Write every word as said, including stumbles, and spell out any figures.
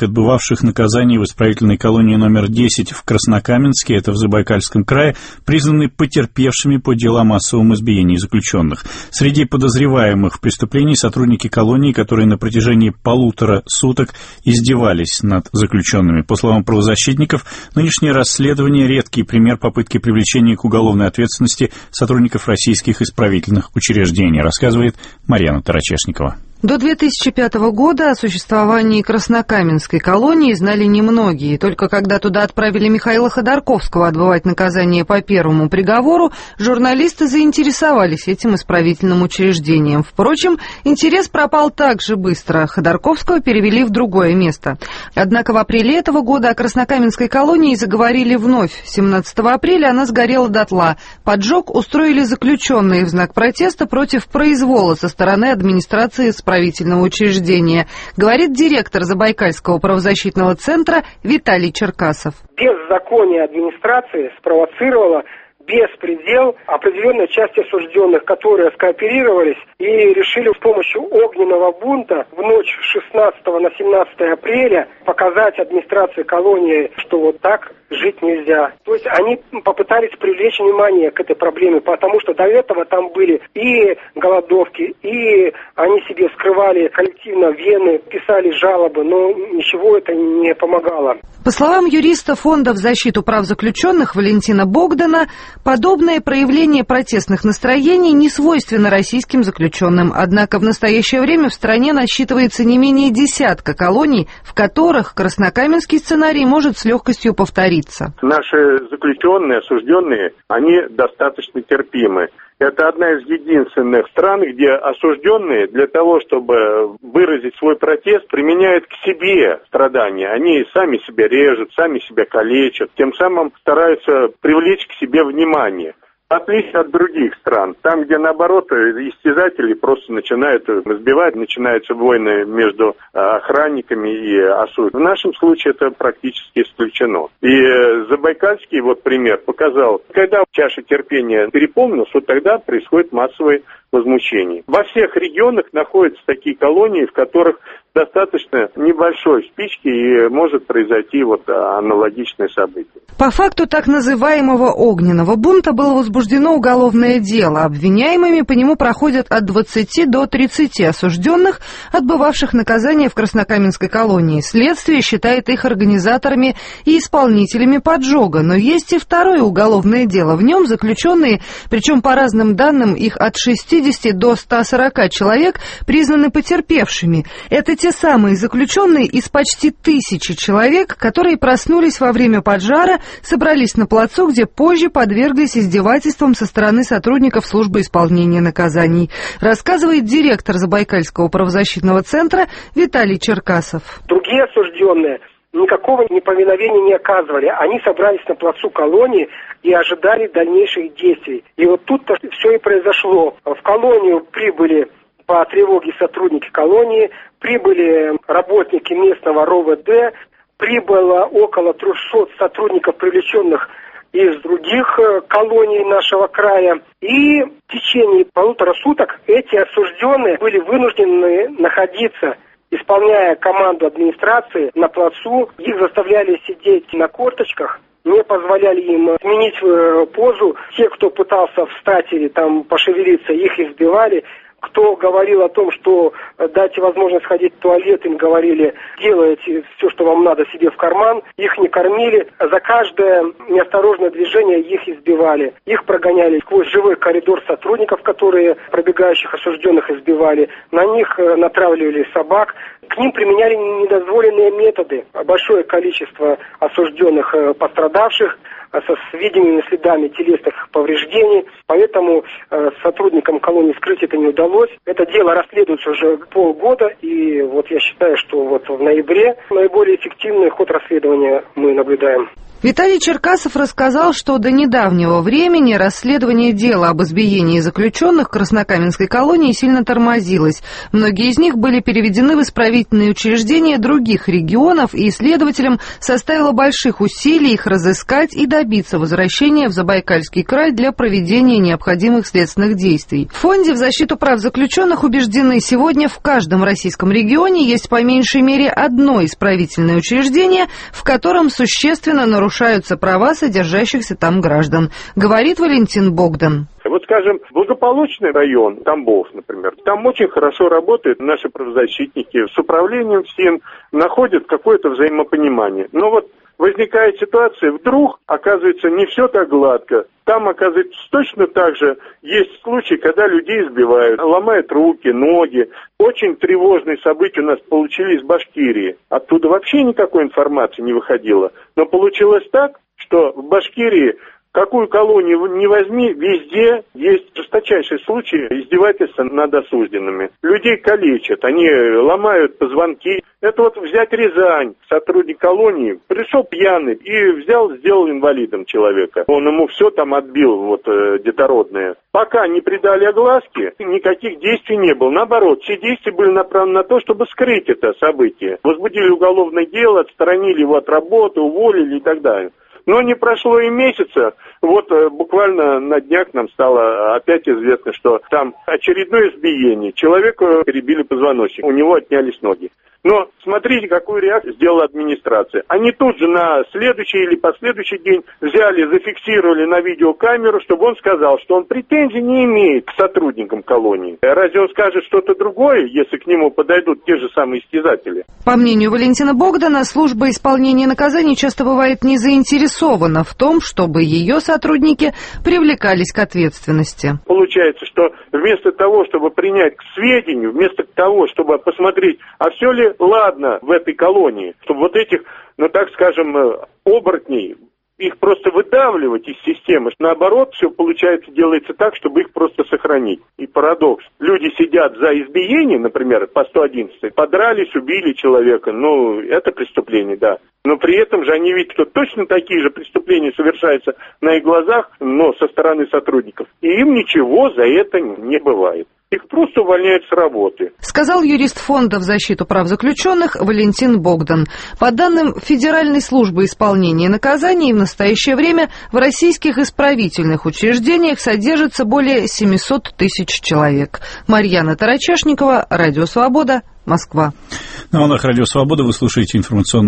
отбывавших наказание в исправительной колонии номер десять в Краснокаменске, это в Забайкальском крае, признаны потерпевшими по делу о массовом избиении заключенных. Среди подозреваемых в преступлении сотрудники колонии, которые на протяжении полутора суток издевались над заключенными. По словам правозащитников, нынешнее расследование – редкий пример попытки привлечения к уголовной ответственности сотрудников российских исправительных учреждений, рассказывает Марьяна Тарачешникова. До две тысячи пятого года о существовании Краснокаменской колонии знали немногие. Только когда туда отправили Михаила Ходорковского отбывать наказание по первому приговору, журналисты заинтересовались этим исправительным учреждением. Впрочем, интерес пропал так же быстро. Ходорковского перевели в другое место. Однако в апреле этого года о Краснокаменской колонии заговорили вновь. семнадцатого апреля она сгорела дотла. Поджог устроили заключенные в знак протеста против произвола со стороны администрации исправительного учреждения, говорит директор Забайкальского правозащитного центра Виталий Черкасов. Беззаконие администрации спровоцировало беспредел определенной части осужденных, которые скооперировались и решили с помощью огненного бунта в ночь с шестнадцатого на семнадцатое апреля показать администрации колонии, что вот так жить нельзя. То есть они попытались привлечь внимание к этой проблеме, потому что до этого там были и голодовки, и они себе вскрывали коллективно вены, писали жалобы, но ничего это не помогало. По словам юриста Фонда в защиту прав заключенных Валентина Богдана, подобное проявление протестных настроений не свойственно российским заключенным. Однако в настоящее время в стране насчитывается не менее десятка колоний, в которых краснокаменский сценарий может с легкостью повториться. Наши заключенные, осужденные, они достаточно терпимы. Это одна из единственных стран, где осужденные для того, чтобы выразить свой протест, применяют к себе страдания. Они сами себя режут, сами себя калечат, тем самым стараются привлечь к себе внимание. В отличие от других стран, там, где, наоборот, истязатели просто начинают избивать, начинаются войны между охранниками и осужденными. В нашем случае это практически исключено. И Забайкальский вот пример показал, когда чаша терпения переполнилась, вот тогда происходит массовое возмущение. Во всех регионах находятся такие колонии, в которых достаточно небольшой спички и может произойти вот аналогичное событие. По факту так называемого огненного бунта было возбуждено уголовное дело. Обвиняемыми по нему проходят от двадцати до тридцати осужденных, отбывавших наказание в Краснокаменской колонии. Следствие считает их организаторами и исполнителями поджога. Но есть и второе уголовное дело. В нем заключенные, причем по разным данным их от шестидесяти до ста сорока человек, признаны потерпевшими. Это те самые заключенные из почти тысячи человек, которые проснулись во время поджара, собрались на плацу, где позже подверглись издевательствам со стороны сотрудников службы исполнения наказаний, рассказывает директор Забайкальского правозащитного центра Виталий Черкасов. Другие осужденные никакого неповиновения не оказывали. Они собрались на плацу колонии и ожидали дальнейших действий. И вот тут-то все и произошло. В колонию прибыли по тревоге сотрудники колонии, прибыли работники местного РОВД, прибыло около трехсот сотрудников, привлеченных из других колоний нашего края. И в течение полутора суток эти осужденные были вынуждены находиться, исполняя команду администрации на плацу. Их заставляли сидеть на корточках, не позволяли им сменить позу. Те, кто пытался встать или там пошевелиться, их избивали. Кто говорил о том, что дайте возможность ходить в туалет, им говорили, делайте все, что вам надо, себе в карман. Их не кормили. За каждое неосторожное движение их избивали. Их прогоняли сквозь живой коридор сотрудников, которые пробегающих осужденных избивали. На них натравливали собак. К ним применяли недозволенные методы. Большое количество осужденных пострадавших со видимыми следами телесных повреждений. Поэтому э, сотрудникам колонии скрыть это не удалось. Это дело расследуется уже полгода, и вот я считаю, что вот в ноябре наиболее эффективный ход расследования мы наблюдаем. Виталий Черкасов рассказал, что до недавнего времени расследование дела об избиении заключенных в Краснокаменской колонии сильно тормозилось. Многие из них были переведены в исправительные учреждения других регионов, и следователям составило больших усилий их разыскать и добиться возвращения в Забайкальский край для проведения необходимых следственных действий. В Фонде в защиту прав заключенных убеждены, сегодня в каждом российском регионе есть по меньшей мере одно исправительное учреждение, в котором существенно нарушаются нарушаются права содержащихся там граждан, говорит Валентин Богдан. Вот, скажем, благополучный район, Тамбов, например, там очень хорошо работают наши правозащитники, с управлением всем находят какое-то взаимопонимание. Но вот возникает ситуация, вдруг, оказывается, не все так гладко. Там, оказывается, точно так же есть случаи, когда людей избивают, ломают руки, ноги. Очень тревожные события у нас получились в Башкирии. Оттуда вообще никакой информации не выходило. Но получилось так, что в Башкирии, какую колонию не возьми, везде есть жесточайшие случаи издевательства над осужденными. Людей калечат, они ломают позвонки. Это вот взять Рязань, сотрудник колонии, пришел пьяный и взял, сделал инвалидом человека. Он ему все там отбил, вот, э, детородное. Пока не придали огласки, никаких действий не было. Наоборот, все действия были направлены на то, чтобы скрыть это событие. Возбудили уголовное дело, отстранили его от работы, уволили и так далее. Но не прошло и месяца, вот э, буквально на днях нам стало опять известно, что там очередное избиение. Человеку перебили позвоночник, у него отнялись ноги. Но смотрите, какую реакцию сделала администрация. Они тут же на следующий или последующий день взяли, зафиксировали на видеокамеру, чтобы он сказал, что он претензий не имеет к сотрудникам колонии. Разве он скажет что-то другое, если к нему подойдут те же самые истязатели? По мнению Валентина Богдана, служба исполнения наказаний часто бывает не заинтересована в том, чтобы ее сотрудники привлекались к ответственности. Получается, что вместо того, чтобы принять к сведению, вместо того, чтобы посмотреть, а все ли ладно в этой колонии, чтобы вот этих, ну так скажем, оборотней, их просто выдавливать из системы. Наоборот, все получается, делается так, чтобы их просто сохранить. И парадокс. Люди сидят за избиение, например, по сто одиннадцать, подрались, убили человека. Ну, это преступление, да. Но при этом же они видят, что точно такие же преступления совершаются на их глазах, но со стороны сотрудников. И им ничего за это не бывает. Их просто увольняют с работы. Сказал юрист Фонда в защиту прав заключенных Валентин Богдан. По данным Федеральной службы исполнения наказаний, в настоящее время в российских исправительных учреждениях содержится более семьсот тысяч человек. Марьяна Тарачешникова, Радио Свобода, Москва. На волнах Радио Свобода вы слушаете информационный